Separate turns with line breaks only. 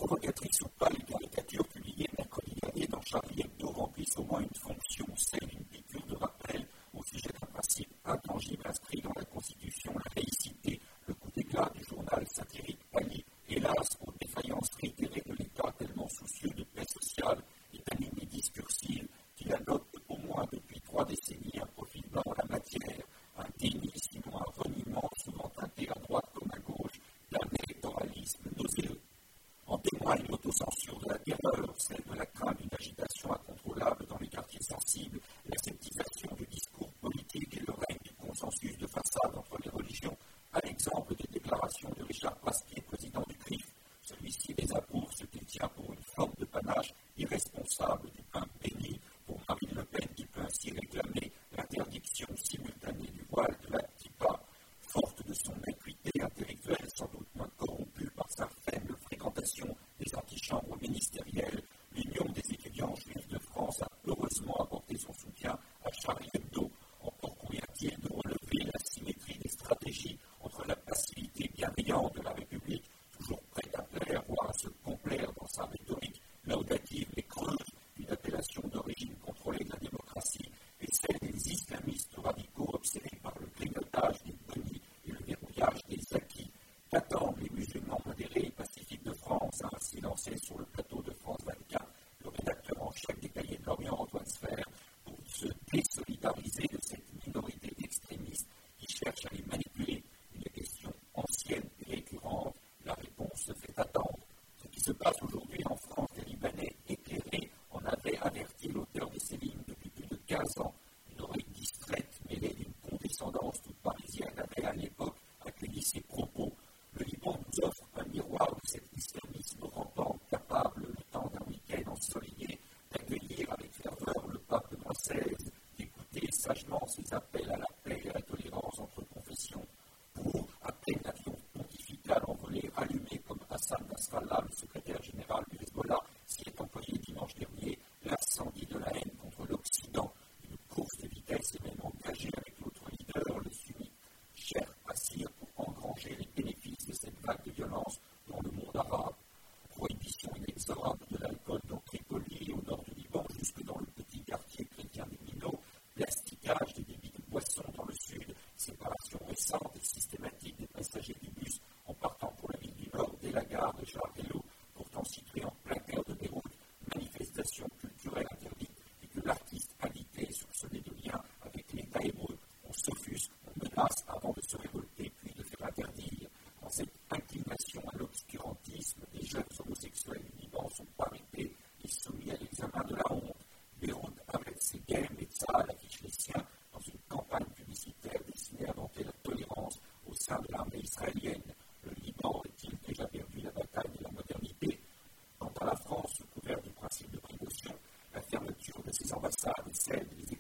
Provocatrices ou pas, les caricatures publiées mercredi dernier dans Charlie Hebdo remplissent au moins une fonction, celle d'une piqûre de rappel au sujet d'un principe intangible inscrit dans la Constitution, la laïcité. Le coup d'éclat du journal satirique pallie, hélas, aux défaillances réitérées de l'État tellement soucieux de paix sociale et d'anémie discursive qu'il adopte au moins depuis 3 décennies un profil blanc en la matière, un déni, sinon un reniement souvent teinté à droite comme à gauche d'un électoralisme nauséeux. En témoigne l'autocensure de la terreur, celle de la crainte d'une agitation incontrôlable dans les quartiers sensibles, l'aseptisation du discours politique et le règne du consensus de façade entre les religions, à l'exemple des déclarations de Richard Pasquier, président du CRIF. Celui-ci désapprouve ce qu'il tient pour une forme de panache irresponsable du pain béni pour Marine Le Pen qui peut ainsi réclamer l'interdiction simultanée du voile de la kippa. Forte de son acuité intellectuelle, sans doute moins corrompue par sa faible fréquentation des antichambres ministérielles, l'Union des étudiants juifs de France a heureusement apporté son soutien à Charlie Hebdo. Encore convient-il de relever la symétrie des stratégies entre la passivité bienveillante de la République, toujours prête à plaire, voire à se complaire dans sa rhétorique laudative mais creuse d'une appellation d'origine contrôlée de la démocratie, et celle des islamistes radicaux obsédés par le grignotage des bonnies et le verrouillage des acquis. Qu'attendent les musulmans modérés et pacifiques de France, a ainsi lancé sur le plateau de France 24 le rédacteur en chef des Cahiers de l'Orient, Antoine Sfer, pour se désolidariser de cette minorité d'extrémistes qui cherchent à les manipuler. Une question ancienne et récurrente, la réponse se fait attendre. Ce qui se passe aujourd'hui en France, les Libanais éclairés en avaient averti l'auteur de ces lignes depuis plus de 15 ans. Une oreille distraite, mêlée d'une condescendance toute parisienne, avait à l'époque accueilli ces propos. Le Liban nous offre un miroir de cet islamisme rampant, capable, le temps d'un week-end ensoleillé, d'accueillir avec ferveur le pape Benoît XVI, d'écouter sagement ses appels à la paix et à la tolérance entre confessions. Pour, à peine l'avion pontifical envolé, allumé comme Hassan Nasrallah, le secrétaire général du Hezbollah, s'y est employé dimanche dernier, l'incendie de la haine contre l'Occident, une course de vitesse est même engagée avec l'autre leader, le sunnite Cher Assir, pour engranger les bénéfices de cette vague de violence dans le monde arabe. Prohibition inexorable de l'alcool dans Tripoli, au nord du Liban, jusque dans le petit quartier chrétien des Minots, plasticage des débits de boissons dans le sud, séparation récente et systématique des passagers du bus en partant pour la ville du Nord dès la gare de Charles Hello, pourtant située en plein cœur de Beyrouth, manifestation culturelle interdite et que l'artiste invité soupçonné de lien avec l'État hébreu. On s'offusque, on menace avant de se révolter puis de faire interdire. Dans cette inclination à l'obscurantisme, les jeunes homosexuels du Liban sont arrêtés et soumis à l'examen de la honte. Beyrouth, avec ses gays médecins, affiche les siens dans une campagne publicitaire destinée à vanter la tolérance au sein de l'armée israélienne. Le Liban aurait-il déjà perdu la bataille de la modernité? Quant à la France, sous couvert du principe de précaution, la fermeture de ses ambassades et celle des